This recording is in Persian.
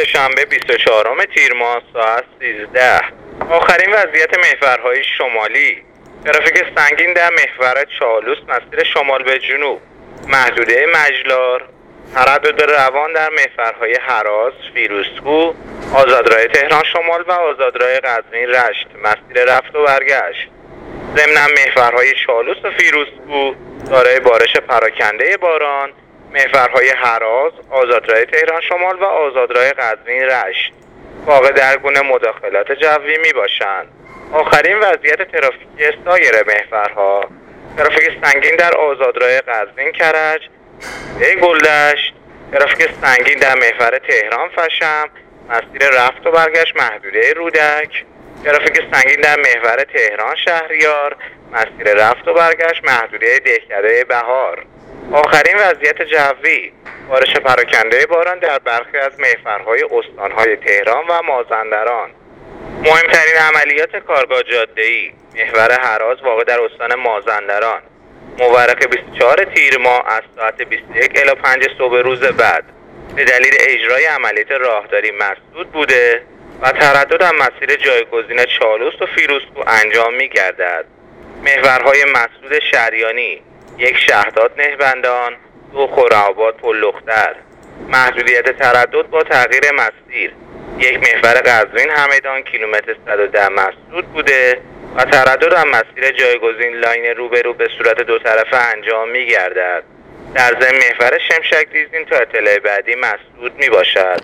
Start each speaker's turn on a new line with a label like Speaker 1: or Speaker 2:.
Speaker 1: سه‌شنبه 24 تیر ماه ساعت 13. آخرین وضعیت محورهای شمالی. ترافیک سنگین در محور چالوس مسیر شمال به جنوب، محدوده مجلار. تردد روان در محورهای هراس، فیروزکوه، آزادراه تهران شمال و آزادراه قزوین رشت مسیر رفت و برگشت. ضمن محورهای چالوس و فیروزکوه دارای بارش پراکنده باران، محورهای هراس، آزادراه تهران شمال و آزادراه قزوین رشت واقع در گونه مداخلات جوی می باشند. آخرین وضعیت ترافیکی سایر محورها: ترافیک سنگین در آزادراه قزوین کرج، گلدشت، ترافیک سنگین در محور تهران فشم مسیر رفت و برگشت محدوده رودک، ترافیک سنگین در محور تهران شهریار مسیر رفت و برگشت محدوده دهکده بهار. آخرین وضعیت جوی: بارش پراکنده باران در برخی از محورهای استانهای تهران و مازندران. مهمترین عملیات کارگاه جاده‌ای: محور هراس واقع در استان مازندران، مورخ 24 تیر ماه از ساعت 21 الی 5 صبح روز بعد به دلیل اجرای عملیات راهداری مسدود بوده و تردد از مسیر جایگزین چالوس و فیروزکوه انجام می گردد. محورهای مسدود شریانی: 1 شهرداد نهبندان، 2 خرم‌آباد پل‌لختر. محدودیت تردد با تغییر مسیر: 1 محور قزوین همدان کیلومتر 110 مسدود بوده و تردد از مسیر جایگزین لاین روبرو به صورت دو طرفه انجام می گردد. در ضمن محور شمشک دیزین تا اطلاع بعدی مسدود می باشد.